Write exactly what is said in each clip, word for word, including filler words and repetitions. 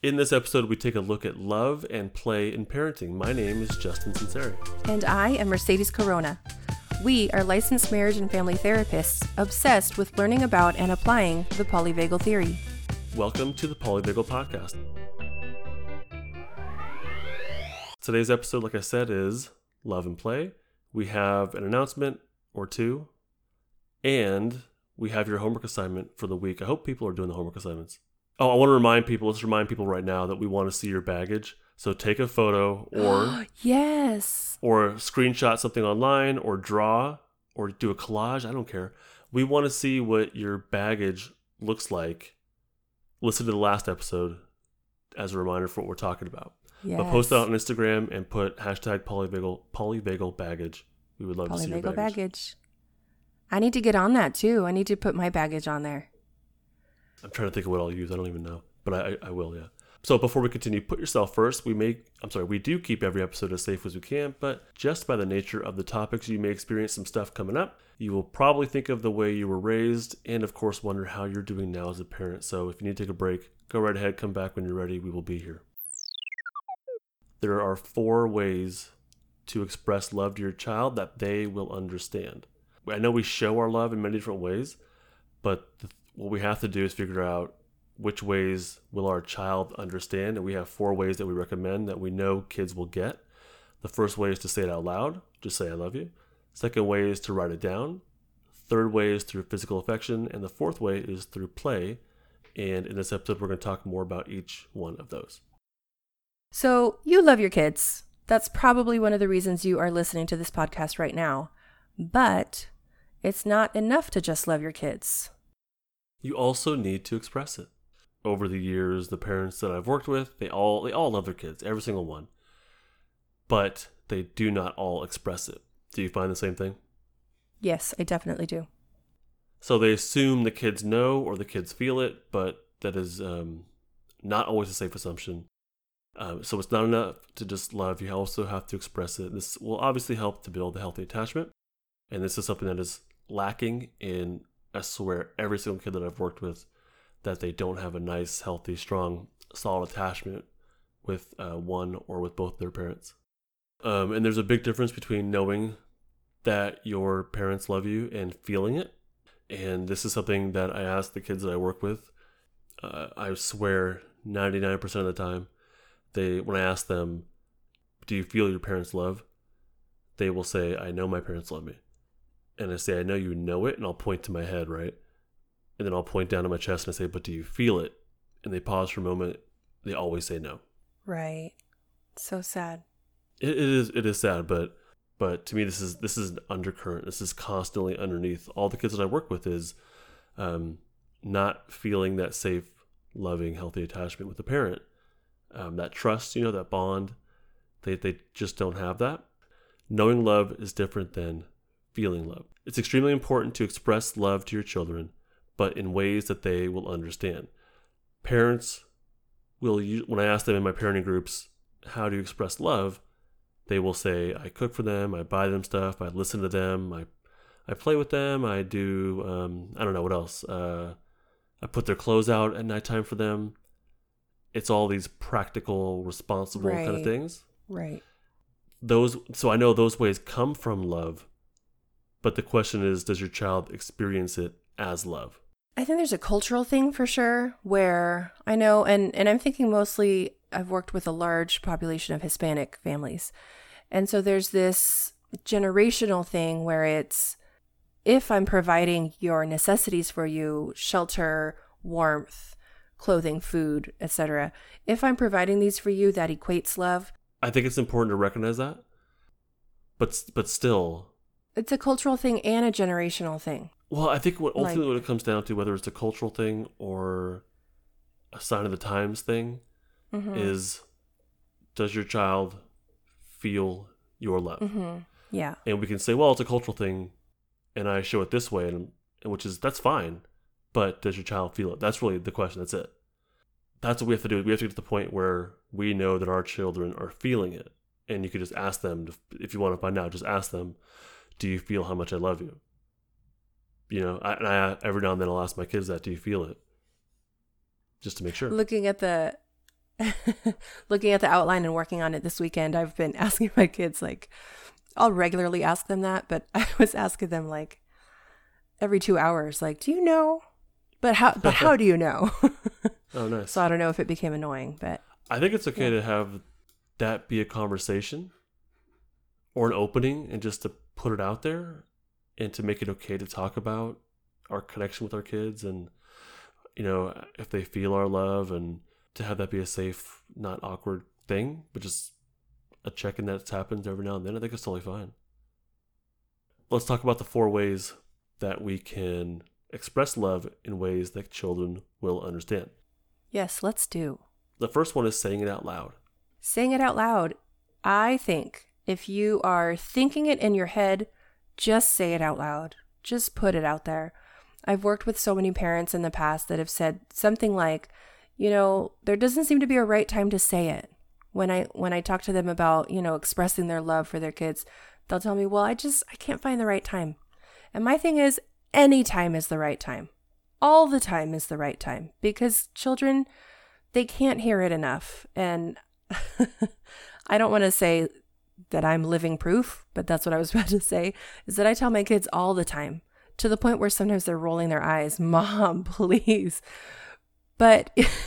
In this episode, we take a look at love and play in parenting. My name is Justin Sinceri. And I am Mercedes Corona. We are licensed marriage and family therapists obsessed with learning about and applying the polyvagal theory. Welcome to the Polyvagal Podcast. Today's episode, like I said, is love and play. We have an announcement or two, and we have your homework assignment for the week. I hope people are doing the homework assignments. Oh, I want to remind people, let's remind people right now that we want to see your baggage. So take a photo or yes, or screenshot something online or draw or do a collage. I don't care. We want to see what your baggage looks like. Listen to the last episode as a reminder for what we're talking about. yes. But post it on Instagram and put hashtag polyvagal, polyvagal baggage. We would love to see your Polyvagal baggage. baggage. I need to get on that too. I need to put my baggage on there. I'm trying to think of what I'll use. I don't even know, but I, I will, yeah. So before we continue, put yourself first. We may, I'm sorry, we do keep every episode as safe as we can, but just by the nature of the topics, you may experience some stuff coming up. You will probably think of the way you were raised and, of course, wonder how you're doing now as a parent. So if you need to take a break, go right ahead, come back when you're ready. We will be here. There are four ways to express love to your child that they will understand. I know we show our love in many different ways, but the what we have to do is figure out which ways will our child understand. And we have four ways that we recommend that we know kids will get. The first way is to say it out loud. Just say, I love you. Second way is to write it down. Third way is through physical affection. And the fourth way is through play. And in this episode, we're going to talk more about each one of those. So you love your kids. That's probably one of the reasons you are listening to this podcast right now. But it's not enough to just love your kids. You also need to express it. Over the years, the parents that I've worked with, they all they all love their kids, every single one. But they do not all express it. Do you find the same thing? Yes, I definitely do. So they assume the kids know or the kids feel it, but that is um, not always a safe assumption. Um, so it's not enough to just love. You also have to express it. This will obviously help to build a healthy attachment. And this is something that is lacking in, I swear, every single kid that I've worked with, that they don't have a nice, healthy, strong, solid attachment with uh, one or with both their parents. Um, and there's a big difference between knowing that your parents love you and feeling it. And this is something that I ask the kids that I work with. Uh, I swear ninety-nine percent of the time, they when I ask them, do you feel your parents' love? They will say, I know my parents love me. And I say, I know you know it, and I'll point to my head, right? And then I'll point down to my chest and I say, but do you feel it? And they pause for a moment. They always say no. Right. So sad. It, it is it is sad, but but to me, this is this is an undercurrent. This is constantly underneath. All the kids that I work with is um, not feeling that safe, loving, healthy attachment with the parent. Um, that trust, you know, that bond. They they just don't have that. Knowing love is different than feeling love. It's extremely important to express love to your children, but in ways that they will understand. Parents will, when I ask them in my parenting groups, how do you express love? They will say, I cook for them, I buy them stuff, I listen to them, I I play with them, I do, um, I don't know what else. Uh, I put their clothes out at nighttime for them. It's all these practical, responsible right. kind of things. Right. Those, so I know those ways come from love. But the question is, does your child experience it as love? I think there's a cultural thing for sure where I know, and, and I'm thinking mostly I've worked with a large population of Hispanic families. And so there's this generational thing where it's, if I'm providing your necessities for you, shelter, warmth, clothing, food, et cetera, if I'm providing these for you, that equates love. I think it's important to recognize that. But but still, it's a cultural thing and a generational thing. Well, I think what ultimately like, what it comes down to, whether it's a cultural thing or a sign of the times thing, mm-hmm. is does your child feel your love? Mm-hmm. Yeah. And we can say, well, it's a cultural thing, and I show it this way, and, and which is, that's fine, but does your child feel it? That's really the question. That's it. That's what we have to do. We have to get to the point where we know that our children are feeling it. And you could just ask them, to, if you want to find out, just ask them, do you feel how much I love you? You know, I, and I every now and then I'll ask my kids that, do you feel it? Just to make sure. Looking at the looking at the outline and working on it this weekend, I've been asking my kids, like, I'll regularly ask them that, but I was asking them like every two hours, like, do you know? But how, but how do you know? Oh, nice. So I don't know if it became annoying, but I think it's okay yeah. to have that be a conversation or an opening and just to put it out there and to make it okay to talk about our connection with our kids and, you know, if they feel our love, and to have that be a safe, not awkward thing, but just a check-in that happens every now and then. I think it's totally fine. Let's talk about the four ways that we can express love in ways that children will understand. Yes, let's do. The first one is saying it out loud. Saying it out loud. I think if you are thinking it in your head, just say it out loud. Just put it out there. I've worked with so many parents in the past that have said something like, you know, there doesn't seem to be a right time to say it. When I when I talk to them about, you know, expressing their love for their kids, they'll tell me, well, I just, I can't find the right time. And my thing is, any time is the right time. All the time is the right time, because children, they can't hear it enough. And I don't want to say that I'm living proof, but that's what I was about to say, is that I tell my kids all the time, to the point where sometimes they're rolling their eyes, Mom, please. But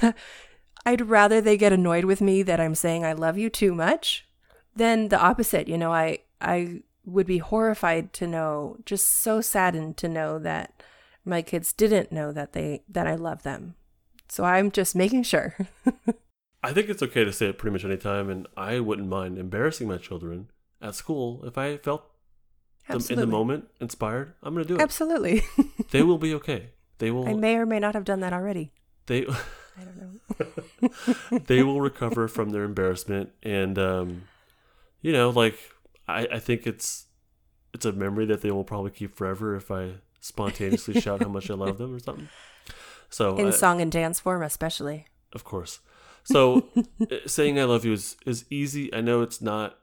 I'd rather they get annoyed with me that I'm saying I love you too much than the opposite. You know, I, I would be horrified to know, just so saddened to know that my kids didn't know that they, that I love them. So I'm just making sure. I think it's okay to say it pretty much any time, and I wouldn't mind embarrassing my children at school if I felt them in the moment inspired. I'm going to do it. Absolutely. They will be okay. They will. I may or may not have done that already. They. I don't know. They will recover from their embarrassment, and um, you know, like I, I think it's it's a memory that they will probably keep forever if I spontaneously shout how much I love them or something. So in I, song and dance form, especially. Of course. So saying I love you is is easy. I know it's not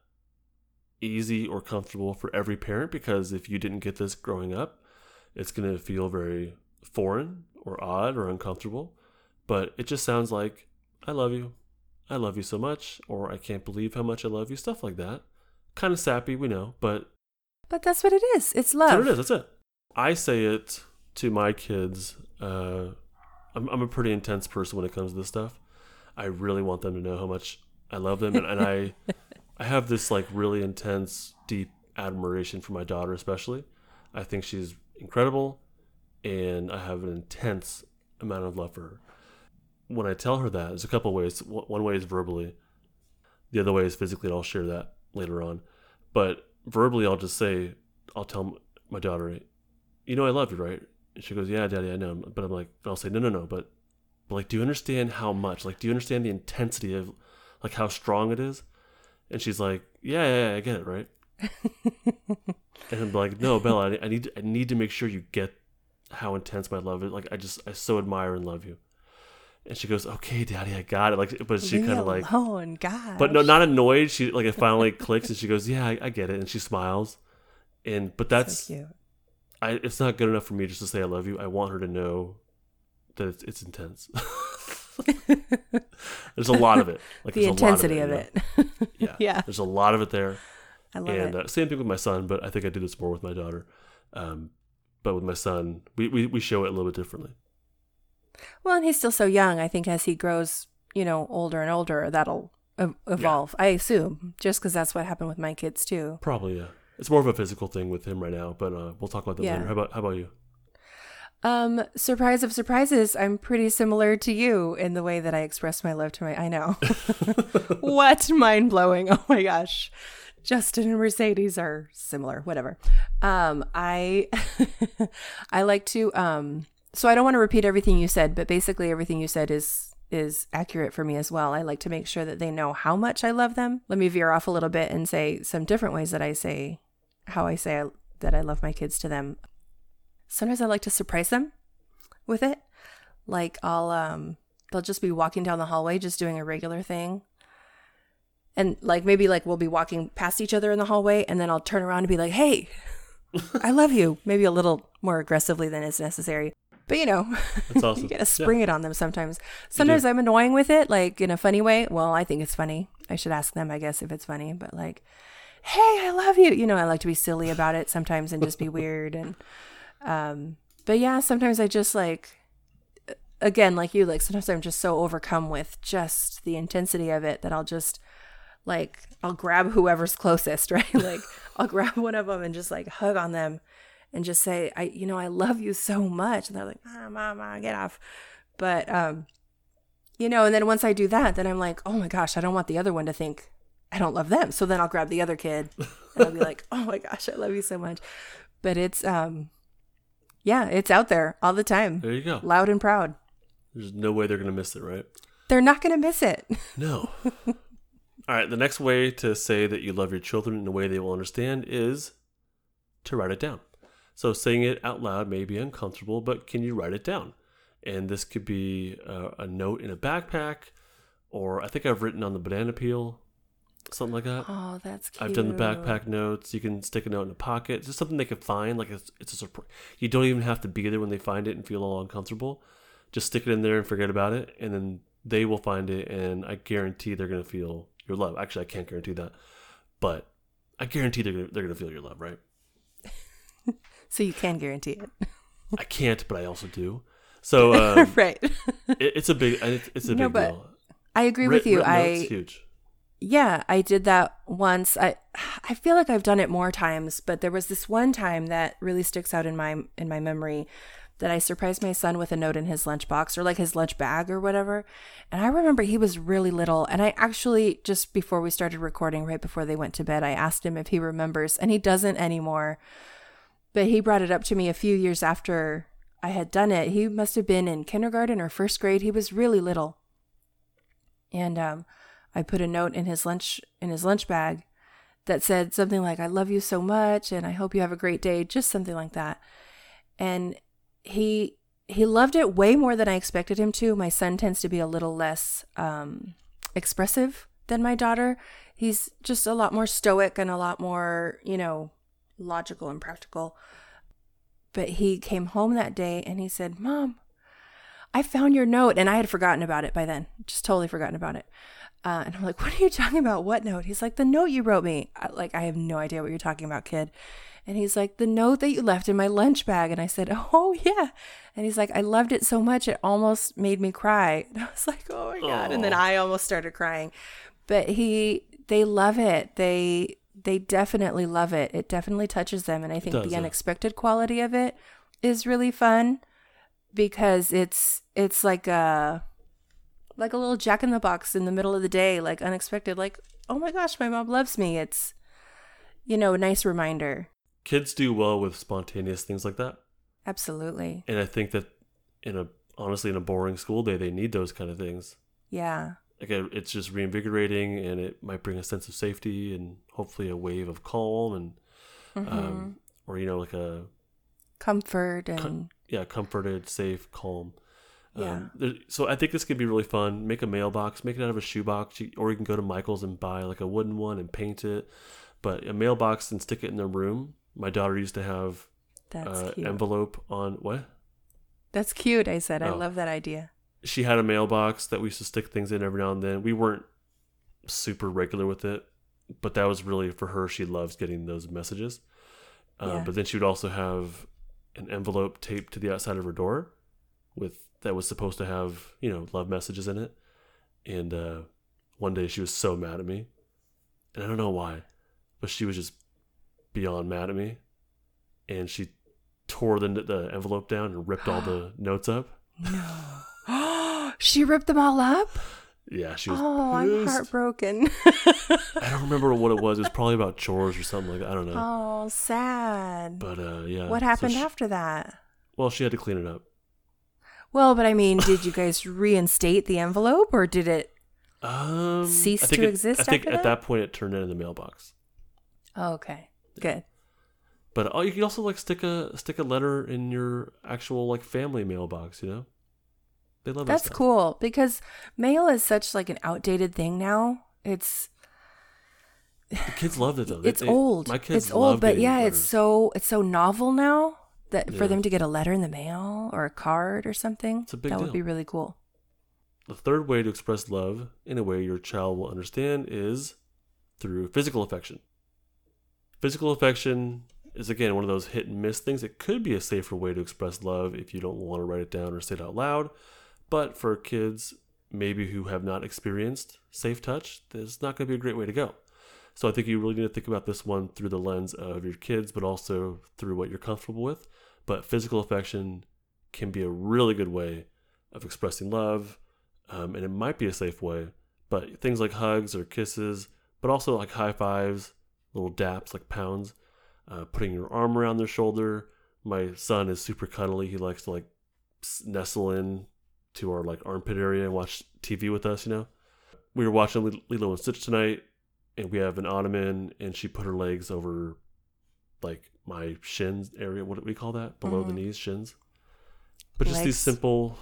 easy or comfortable for every parent, because if you didn't get this growing up, it's going to feel very foreign or odd or uncomfortable. But it just sounds like, I love you. I love you so much. Or I can't believe how much I love you. Stuff like that. Kind of sappy, we know. But But that's what it is. It's love. That's what it is. That's it. I say it to my kids. Uh, I'm, I'm a pretty intense person when it comes to this stuff. I really want them to know how much I love them. And, and I I have this like really intense, deep admiration for my daughter especially. I think she's incredible. And I have an intense amount of love for her. When I tell her that, there's a couple of ways. One way is verbally. The other way is physically, and I'll share that later on. But verbally, I'll just say, I'll tell my daughter, you know I love you, right? And she goes, yeah, Daddy, I know. But I'm like, I'll say, no, no, no. But, but like, do you understand how much? Like, do you understand the intensity of, like, how strong it is? And she's like, yeah, yeah, yeah I get it, right? And I'm like, no, Bella, I, I need, I need to make sure you get how intense my love is. Like, I just, I so admire and love you. And she goes, okay, Daddy, I got it. Like, but she kind of like, alone, gosh. But no, not annoyed. She like it finally clicks, and she goes, yeah, I, I get it, and she smiles. And but that's, so cute. I. It's not good enough for me just to say I love you. I want her to know that it's, it's intense. There's a lot of it. Like the intensity of it. Of it you know? Yeah, yeah. There's a lot of it there. I love and, it. Uh, same thing with my son, but I think I do this more with my daughter. Um, but with my son, we, we we show it a little bit differently. Well, and he's still so young. I think as he grows, you know, older and older, that'll ev- evolve. Yeah. I assume, just because that's what happened with my kids too. Probably, yeah. It's more of a physical thing with him right now, but uh, we'll talk about that yeah. later. How about how about you? Um, surprise of surprises, I'm pretty similar to you in the way that I express my love to my. I know. What mind blowing! Oh my gosh, Justin and Mercedes are similar. Whatever. Um, I I like to um. So I don't want to repeat everything you said, but basically everything you said is is accurate for me as well. I like to make sure that they know how much I love them. Let me veer off a little bit and say some different ways that I say how I say I, that I love my kids to them. Sometimes I like to surprise them with it. Like I'll um they'll just be walking down the hallway just doing a regular thing. And like maybe like we'll be walking past each other in the hallway, and then I'll turn around and be like, "Hey, I love you." Maybe a little more aggressively than is necessary. But you know, That's awesome. you gotta spring yeah. it on them sometimes. Sometimes I'm annoying with it, like in a funny way. Well, I think it's funny. I should ask them, I guess, if it's funny. But like, hey, I love you. You know, I like to be silly about it sometimes and just be weird. And um, but yeah, sometimes I just like, again, like you, like sometimes I'm just so overcome with just the intensity of it that I'll just like, I'll grab whoever's closest, right? Like I'll grab one of them and just like hug on them and just say, I, you know, I love you so much. And they're like, ah, mama, get off. But, um, you know, and then once I do that, then I'm like, oh my gosh, I don't want the other one to think I don't love them. So then I'll grab the other kid and I'll be like, oh my gosh, I love you so much. But it's, um, yeah, it's out there all the time. There you go. Loud and proud. There's no way they're going to miss it, right? They're not going to miss it. No. All right. The next way to say that you love your children in a way they will understand is to write it down. So saying it out loud may be uncomfortable, but can you write it down? And this could be a, a note in a backpack, or I think I've written on the banana peel, something like that. Oh, that's cute. I've done the backpack notes. You can stick a note in a pocket. It's just something they can find. Like it's, it's a surprise. You don't even have to be there when they find it and feel all uncomfortable. Just stick it in there and forget about it, and then they will find it, and I guarantee they're going to feel your love. Actually, I can't guarantee that, but I guarantee they're gonna, they're going to feel your love, right? So you can guarantee it. I can't, but I also do. So um, right, it, it's a big, it's, it's a no, big but deal. I agree Writ, with you. written I notes, huge. Yeah, I did that once. I I feel like I've done it more times, but there was this one time that really sticks out in my in my memory that I surprised my son with a note in his lunchbox or like his lunch bag or whatever. And I remember he was really little. And I actually, just before we started recording, right before they went to bed, I asked him if he remembers, and he doesn't anymore. But he brought it up to me a few years after I had done it. He must have been in kindergarten or first grade. He was really little. And um, I put a note in his lunch in his lunch bag that said something like, I love you so much and I hope you have a great day, just something like that. And he he loved it way more than I expected him to. My son tends to be a little less um, expressive than my daughter. He's just a lot more stoic and a lot more, you know, logical and practical. But he came home that day and he said, Mom, I found your note. And I had forgotten about it by then, just totally forgotten about it. Uh, and I'm like, what are you talking about? What note? He's like, the note you wrote me. I, like, I have no idea what you're talking about, kid. And he's like, the note that you left in my lunch bag. And I said, oh, yeah. And he's like, I loved it so much, it almost made me cry. And I was like, oh, my God. Aww. And then I almost started crying. But he, they love it. They, they definitely love it. It definitely touches them. And I think does, the yeah. unexpected quality of it is really fun because it's, it's like a, like a little jack in the box in the middle of the day, like unexpected, like, oh my gosh, my mom loves me. It's, you know, a nice reminder. Kids do well with spontaneous things like that. Absolutely. And I think that in a, honestly, in a boring school day, they need those kind of things. Yeah. Like it's just reinvigorating, and it might bring a sense of safety and hopefully a wave of calm and, Mm-hmm. um, or, you know, like a comfort and com- yeah, comforted, safe, calm. Yeah. Um, there, so I think this could be really fun. Make a mailbox, make it out of a shoebox, you, or you can go to Michael's and buy like a wooden one and paint it. But a mailbox and stick it in their room. My daughter used to have That's uh, cute. envelope on what? That's cute. I said, I Oh. love that idea. She had a mailbox that we used to stick things in every now and then. We weren't super regular with it, but that was really for her. She loves getting those messages. Um, Yeah. But then she would also have an envelope taped to the outside of her door with that was supposed to have, you know, love messages in it. And uh, one day she was so mad at me, and I don't know why, but she was just beyond mad at me, and she tore the the envelope down and ripped all the notes up. No. She ripped them all up? Yeah, she was Oh, I'm pissed. heartbroken. I don't remember what it was. It was probably about chores or something like that. I don't know. Oh, sad. But uh, yeah. What So happened she- after that? Well, she had to clean it up. Well, but I mean, did you guys reinstate the envelope or did it? Um, Cease I think to it- exist I think after at that? that point it turned in the mailbox. Oh, okay. Good. But oh, you can also like stick a stick a letter in your actual like family mailbox. You know, they love that That's stuff. cool because mail is such like an outdated thing now. It's The kids loved it though. They- it's they- love. My kids It's love old, but getting yeah, letters. it's so it's so novel now that Yeah. for them to get a letter in the mail or a card or something. It's a big that deal. would be really cool. The third way to express love in a way your child will understand is through physical affection. Physical affection is, again, one of those hit and miss things. It could be a safer way to express love if you don't want to write it down or say it out loud. But for kids maybe who have not experienced safe touch, this is not going to be a great way to go. So I think you really need to think about this one through the lens of your kids, but also through what you're comfortable with. But physical affection can be a really good way of expressing love, um, and it might be a safe way. But things like hugs or kisses, but also like high fives, little daps like pounds, uh, putting your arm around their shoulder. My son is super cuddly. He likes to like nestle in to our like armpit area and watch T V with us, you know. We were watching Lilo and Stitch tonight, and we have an ottoman, and she put her legs over like my shins area. What do we call that? Below mm. the knees, shins. But just legs. These simple,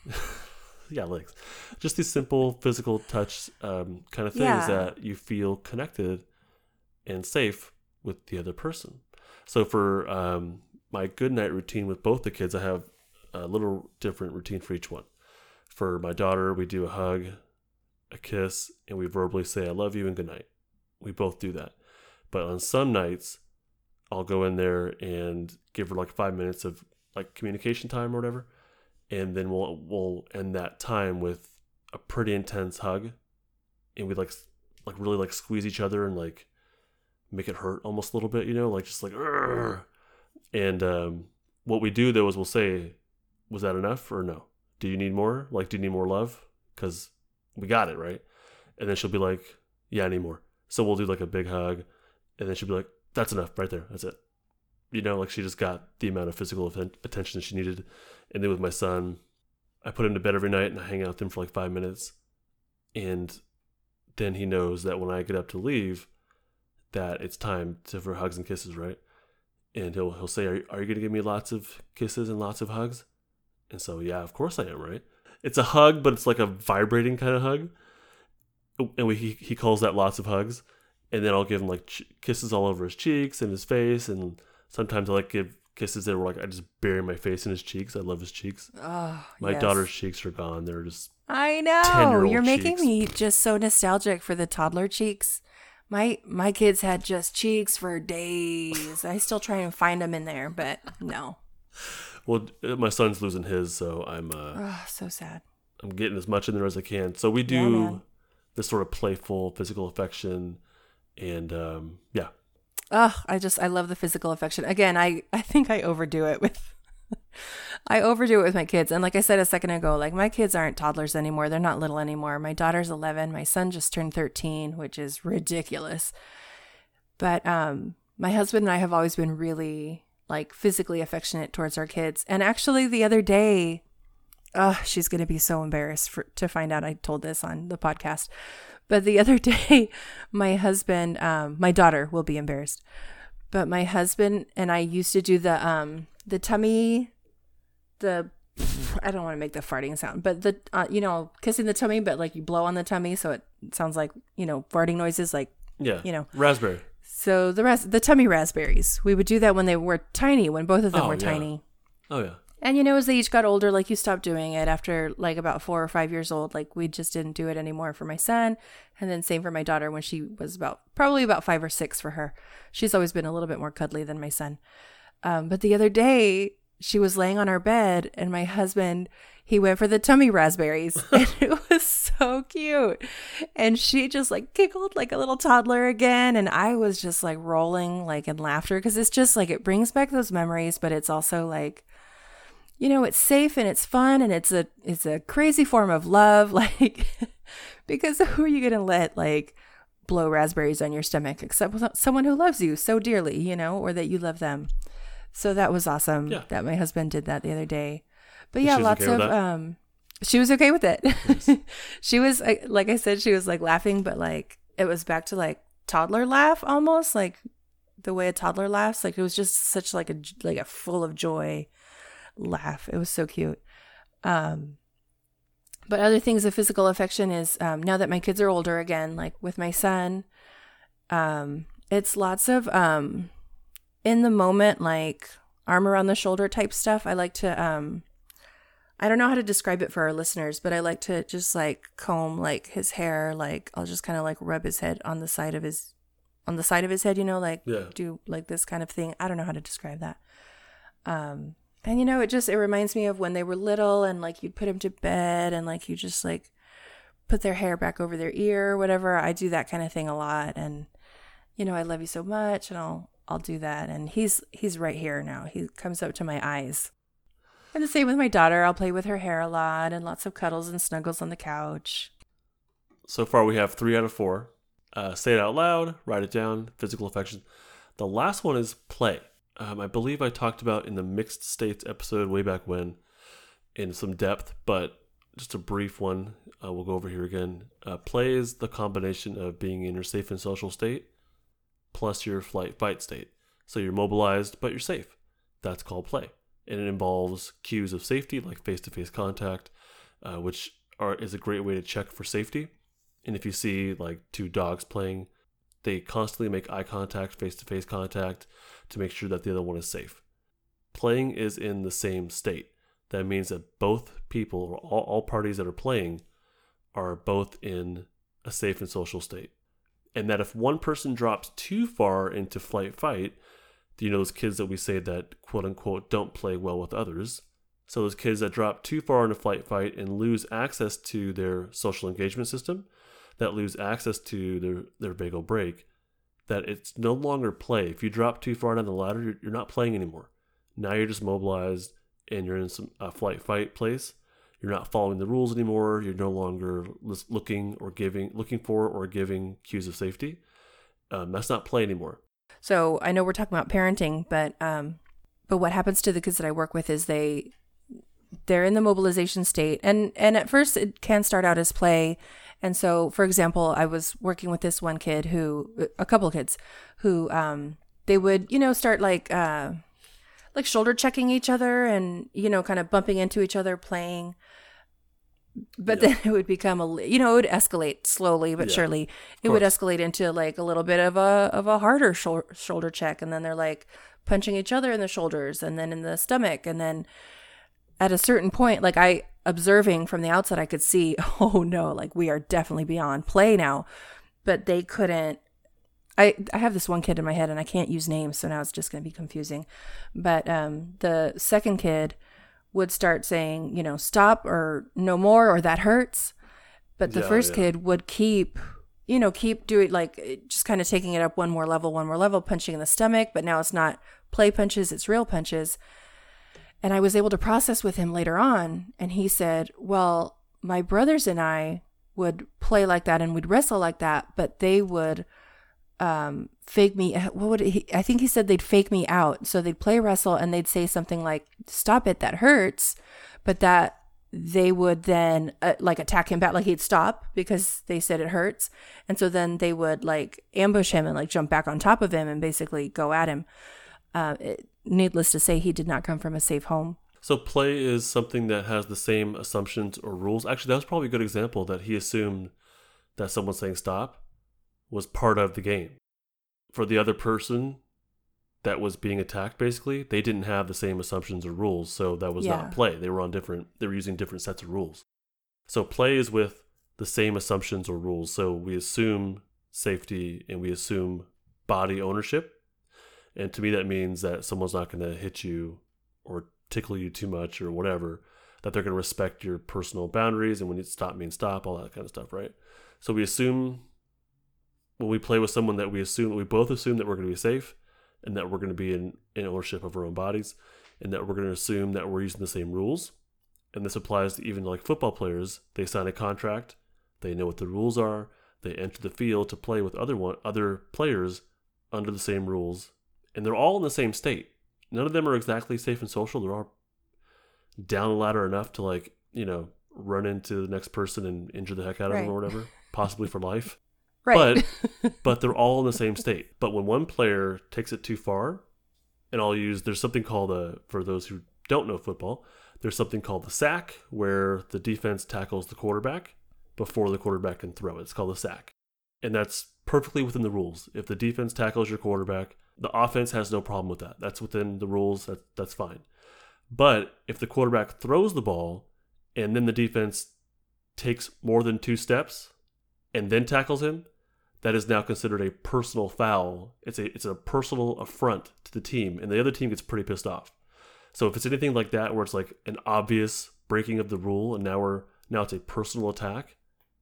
yeah, legs. Just these simple physical touch um, kind of things yeah. that you feel connected and safe with the other person. So for um, my good night routine with both the kids, I have a little different routine for each one. For my daughter, we do a hug, a kiss, and we verbally say, I love you and good night. We both do that. But on some nights, I'll go in there and give her like five minutes of like communication time or whatever. And then we'll we'll end that time with a pretty intense hug. And we like like really like squeeze each other and like make it hurt almost a little bit, you know, like just like, Urgh. And um, what we do though is we'll say, was that enough or no? Do you need more? Like, do you need more love? Because we got it, right? And then she'll be like, yeah, I need more. So we'll do like a big hug. And then she'll be like, that's enough right there. That's it. You know, like she just got the amount of physical attention she needed. And then with my son, I put him to bed every night and I hang out with him for like five minutes. And then he knows that when I get up to leave, that it's time to, for hugs and kisses, right? And he'll he'll say, are, are you going to give me lots of kisses and lots of hugs? And so, yeah, of course I am, right? It's a hug, but it's like a vibrating kind of hug. And we, he, he calls that lots of hugs. And then I'll give him like ch- kisses all over his cheeks and his face. And sometimes I like give kisses that were like I just bury my face in his cheeks. I love his cheeks. Oh, my yes. daughter's cheeks are gone. They're just I know. You're making cheeks. me just so nostalgic for the toddler cheeks. My my kids had just cheeks for days. I still try and find them in there, but no. Well, my son's losing his, so I'm uh, oh, so sad. I'm getting as much in there as I can. So we do yeah, this sort of playful physical affection, and um, yeah. Oh, I just I love the physical affection. Again, I, I think I overdo it with I overdo it with my kids. And like I said a second ago, like my kids aren't toddlers anymore. They're not little anymore. My daughter's eleven. My son just turned thirteen, which is ridiculous. But um, my husband and I have always been really like physically affectionate towards our kids. And actually the other day, oh, she's going to be so embarrassed for, to find out I told this on the podcast. But the other day, my husband, um, my daughter will be embarrassed, but my husband and I used to do the, um, the tummy, the, I don't want to make the farting sound, but the, uh, you know, kissing the tummy, but like you blow on the tummy. So it sounds like, you know, farting noises, like, yeah, you know, raspberry. So the rest, the tummy raspberries, we would do that when they were tiny, when both of them oh, were yeah. tiny. Oh yeah. And, you know, as they each got older, like you stopped doing it after like about four or five years old. Like we just didn't do it anymore for my son. And then same for my daughter when she was about probably about five or six for her. She's always been a little bit more cuddly than my son. Um, but the other day she was laying on our bed and my husband, he went for the tummy raspberries and it was so cute. And she just like giggled like a little toddler again. And I was just like rolling like in laughter because it's just like it brings back those memories, but it's also like, you know, it's safe and it's fun and it's a it's a crazy form of love, like because who are you gonna let like blow raspberries on your stomach except with someone who loves you so dearly, you know, or that you love them. So that was awesome yeah. that my husband did that the other day. But yeah, lots okay of um, she was okay with it. Yes. She was like I said, she was like laughing, but like it was back to like toddler laugh almost, like the way a toddler laughs. Like it was just such like a like a full of joy laugh. It was so cute. Um, but other things of physical affection is um, now that my kids are older again, like with my son, um, it's lots of um, in the moment, like arm around the shoulder type stuff. I like to, um, I don't know how to describe it for our listeners, but I like to just like comb like his hair. Like I'll just kind of like rub his head on the side of his, on the side of his head, you know, like yeah. do like this kind of thing. I don't know how to describe that. Um, and you know, it just, it reminds me of when they were little and like you'd put him to bed and like you just like put their hair back over their ear or whatever. I do that kind of thing a lot. And, you know, I love you so much and I'll, I'll do that. And he's, he's right here now. He comes up to my eyes. And the same with my daughter. I'll play with her hair a lot and lots of cuddles and snuggles on the couch. So far we have three out of four. Uh, say it out loud, write it down, physical affection. The last one is play. Um, I believe I talked about in the mixed states episode way back when in some depth, but just a brief one. Uh, we'll go over here again. Uh, play is the combination of being in your safe and social state plus your flight fight state. So you're mobilized, but you're safe. That's called play. And it involves cues of safety like face-to-face contact, uh, which are is a great way to check for safety. And if you see like two dogs playing, they constantly make eye contact, face-to-face contact to make sure that the other one is safe. Playing is in the same state. That means that both people, or all, all parties that are playing, are both in a safe and social state. And that if one person drops too far into flight-fight, you know, those kids that we say that quote unquote don't play well with others. So those kids that drop too far into flight fight and lose access to their social engagement system, that lose access to their, their vagal brake, that it's no longer play. If you drop too far down the ladder, you're, you're not playing anymore. Now you're just mobilized and you're in some uh, flight fight place. You're not following the rules anymore. You're no longer looking or giving, looking for or giving cues of safety. Um, that's not play anymore. So I know we're talking about parenting, but um, but what happens to the kids that I work with is they they're in the mobilization state, and and at first it can start out as play. And so, for example, I was working with this one kid who, a couple of kids who um, they would you know start like uh, like shoulder checking each other and you know kind of bumping into each other playing. But yeah. Then it would become a, you know, it would escalate slowly, but yeah, surely it would escalate into like a little bit of a, of a harder shol- shoulder check. And then they're like punching each other in the shoulders and then in the stomach. And then at a certain point, like I observing from the outside, I could see, oh no, like we are definitely beyond play now, but they couldn't. I, I have this one kid in my head and I can't use names. So now it's just going to be confusing. But um, the second kid would start saying, you know, stop or no more or that hurts. But the yeah, first yeah. kid would keep, you know, keep doing like just kind of taking it up one more level, one more level, punching in the stomach. But now it's not play punches, it's real punches. And I was able to process with him later on. And he said, well, my brothers and I would play like that and we'd wrestle like that, but they would um, fake me. What would he, I think he said they'd fake me out. So they'd play wrestle and they'd say something like, stop it, that hurts. But that they would then uh, like attack him back, like he'd stop because they said it hurts. And so then they would like ambush him and like jump back on top of him and basically go at him. Uh, it, needless to say, he did not come from a safe home. So play is something that has the same assumptions or rules. Actually, that was probably a good example that he assumed that someone saying stop was part of the game. For the other person that was being attacked, basically, they didn't have the same assumptions or rules, so that was yeah. not play. They were on different, they were using different sets of rules. So play is with the same assumptions or rules. So we assume safety and we assume body ownership. And to me, that means that someone's not going to hit you or tickle you too much or whatever, that they're going to respect your personal boundaries, and when you stop means stop, all that kind of stuff, right? So we assume when we play with someone that we assume, we both assume that we're going to be safe and that we're going to be in, in ownership of our own bodies, and that we're going to assume that we're using the same rules. And this applies to even like football players. They sign a contract, they know what the rules are, they enter the field to play with other one, other players under the same rules, and they're all in the same state. None of them are exactly safe and social. They're all down the ladder enough to like, you know, run into the next person and injure the heck out of right. them or whatever, possibly for life. Right. But but they're all in the same state. But when one player takes it too far, and I'll use, there's something called a, for those who don't know football, there's something called the sack, where the defense tackles the quarterback before the quarterback can throw it. It's called a sack. And that's perfectly within the rules. If the defense tackles your quarterback, The offense has no problem with that. That's within the rules. That, that's fine. But if the quarterback throws the ball and then the defense takes more than two steps and then tackles him, that is now considered a personal foul. It's a it's a personal affront to the team, and the other team gets pretty pissed off. So if it's anything like that, where it's like an obvious breaking of the rule, and now we're now it's a personal attack,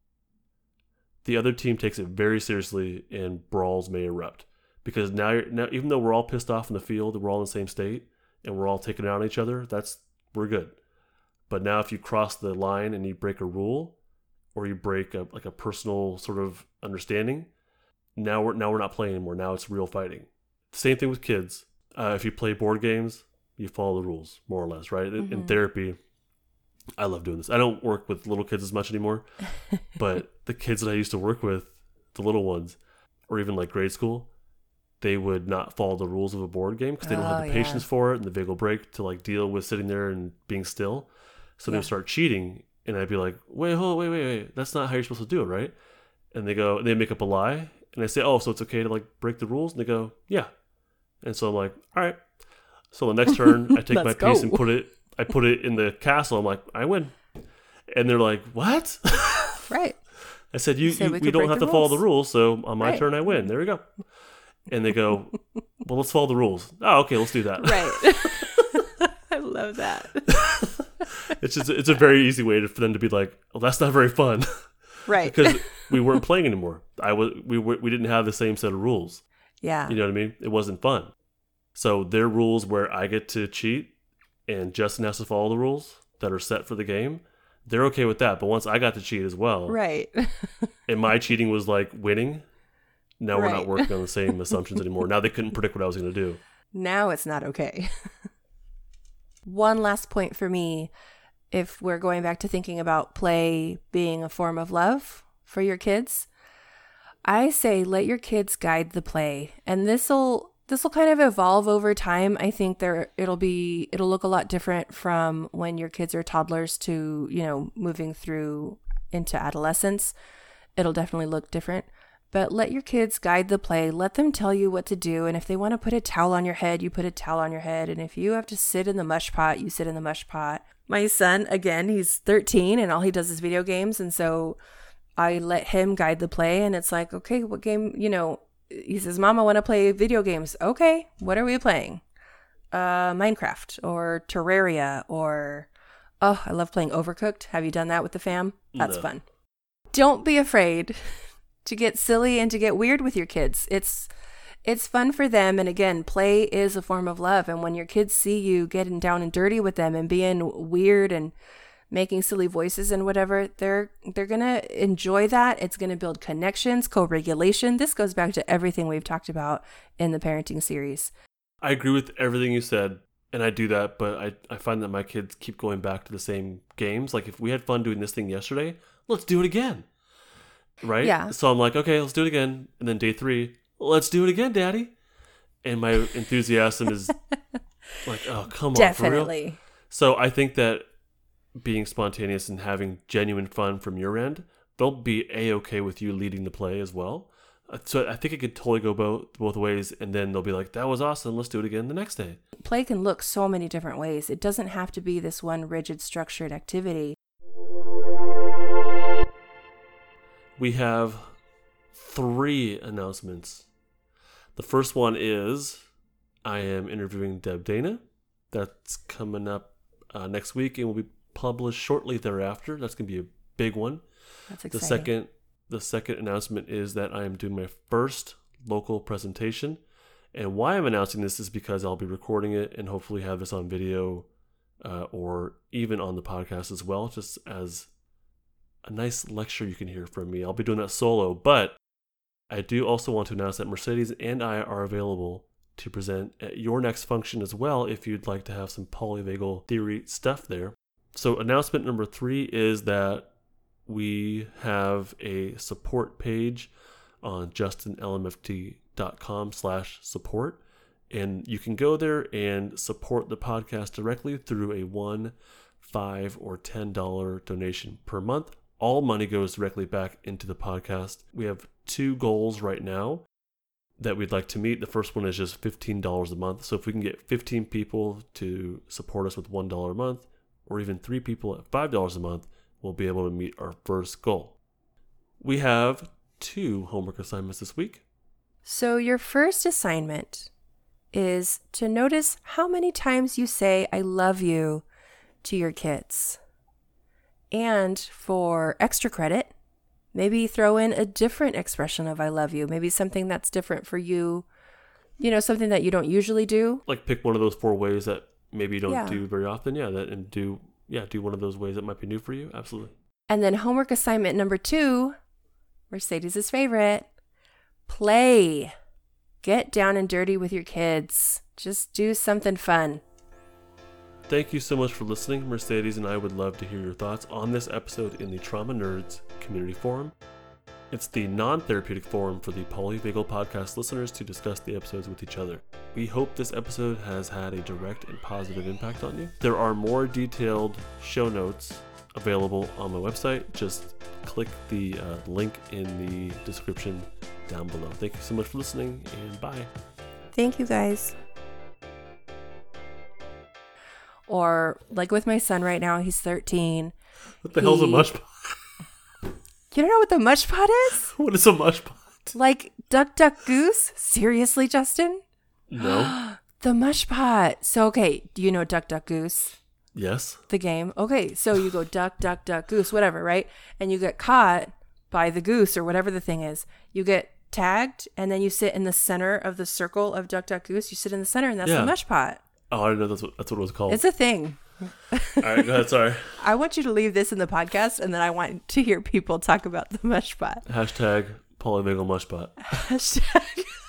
the other team takes it very seriously, and brawls may erupt. Because now, you're, now, even though we're all pissed off in the field, we're all in the same state, and we're all taking it out on each other, that's we're good. But now, if you cross the line and you break a rule, or you break a, like a personal sort of understanding, now we're now we're not playing anymore. Now it's real fighting. Same thing with kids. Uh, if you play board games, you follow the rules more or less, right? Mm-hmm. In therapy, I love doing this. I don't work with little kids as much anymore, but the kids that I used to work with, the little ones, or even like grade school, they would not follow the rules of a board game because they don't oh, have the yeah. patience for it and the vagal break to like deal with sitting there and being still. So yeah. They would start cheating, and I'd be like, wait, hold, wait, wait, wait. That's not how you're supposed to do it, right? And they go, they make up a lie, and I say, oh, so it's okay to like break the rules? And they go, yeah. And so I'm like, all right. So the next turn, I take my go. piece and put it, I put it in the castle. I'm like, I win. And they're like, what? Right. I said, you, you you we, we don't have to rules. follow the rules, so on my right. turn, I win. There we go. And they go, well, let's follow the rules. Oh, okay, let's do that. Right. I love that. It's just, it's a very easy way to, for them to be like, well, that's not very fun. Right. Because we weren't playing anymore. I was, we were, we didn't have the same set of rules. Yeah. You know what I mean? It wasn't fun. So their rules where I get to cheat and Justin has to follow the rules that are set for the game, they're okay with that. But once I got to cheat as well, right. and my cheating was like winning, now right. we're not working on the same assumptions anymore. Now they couldn't predict what I was going to do. Now it's not okay. One last point for me, if we're going back to thinking about play being a form of love for your kids, I say let your kids guide the play. And this'll this will kind of evolve over time. I think there it'll be it'll look a lot different from when your kids are toddlers to, you know, moving through into adolescence. It'll definitely look different. But let your kids guide the play. Let them tell you what to do. And if they want to put a towel on your head, you put a towel on your head. And if you have to sit in the mush pot, you sit in the mush pot. My son, again, he's thirteen and all he does is video games. And so I let him guide the play. And it's like, okay, what game, you know, he says, Mom, I want to play video games. Okay, what are we playing? Uh, Minecraft or Terraria or, oh, I love playing Overcooked. Have you done that with the fam? That's no. fun. Don't be afraid to get silly and to get weird with your kids. It's it's fun for them. And again, play is a form of love. And when your kids see you getting down and dirty with them and being weird and making silly voices and whatever, they're they're gonna enjoy that. It's gonna build connections, co-regulation. This goes back to everything we've talked about in the parenting series. I agree with everything you said, and I do that, but I, I find that my kids keep going back to the same games. Like if we had fun doing this thing yesterday, let's do it again. Right? Yeah. So I'm like, okay, let's do it again. And then day three, let's do it again, Daddy. And my enthusiasm is like, oh, come on, Definitely. for real? So I think that being spontaneous and having genuine fun from your end, they'll be A-okay with you leading the play as well. So I think it could totally go both both ways, and then they'll be like, that was awesome, let's do it again the next day. Play can look so many different ways. It doesn't have to be this one rigid, structured activity. We have three announcements. The first one is I am interviewing Deb Dana. That's coming up uh, next week and will be published shortly thereafter. That's going to be a big one. That's exciting. The second, the second announcement is that I am doing my first local presentation. And why I'm announcing this is because I'll be recording it and hopefully have this on video uh, or even on the podcast as well, just as a nice lecture you can hear from me. I'll be doing that solo, but I do also want to announce that Mercedes and I are available to present at your next function as well if you'd like to have some polyvagal theory stuff there. So announcement number three is that we have a support page on justin l m f t dot com slash support, and you can go there and support the podcast directly through a one, five, or ten dollar donation per month. All money goes directly back into the podcast. We have two goals right now. that we'd like to meet. The first one is just fifteen dollars a month. So if we can get fifteen people to support us with one dollar a month, or even three people at five dollars a month, we'll be able to meet our first goal. We have two homework assignments this week. So your first assignment is to notice how many times you say I love you to your kids. And for extra credit, maybe throw in a different expression of I love you. Maybe something that's different for you. You know, something that you don't usually do. Like pick one of those four ways that maybe you don't Yeah. do very often. Yeah, that and do yeah, do one of those ways that might be new for you. Absolutely. And then homework assignment number two, Mercedes' favorite, play. Get down and dirty with your kids. Just do something fun. Thank you so much for listening. Mercedes and I would love to hear your thoughts on this episode in the Trauma Nerds Community Forum. It's the non-therapeutic forum for the Polyvagal podcast listeners to discuss the episodes with each other. We hope this episode has had a direct and positive impact on you. There are more detailed show notes available on my website. Just click the uh, link in the description down below. Thank you so much for listening, and bye. Thank you, guys. Or like with my son right now, he's thirteen. What the hell's a He- mush pot? You don't know what the mush pot is? What is a mush pot? Like Duck Duck Goose? Seriously, Justin? No. The mush pot. So, okay, do you know Duck Duck Goose? Yes. The game? Okay, so you go duck, duck, duck, goose, whatever, right? And you get caught by the goose or whatever the thing is. You get tagged, and then you sit in the center of the circle of Duck Duck Goose. You sit in the center, and that's Yeah. the mush pot. Oh, I didn't know that's what, that's what it was called. It's a thing. All right, go ahead. Sorry. I want you to leave this in the podcast, and then I want to hear people talk about the mush pot. Hashtag polyvagal mush pot. Hashtag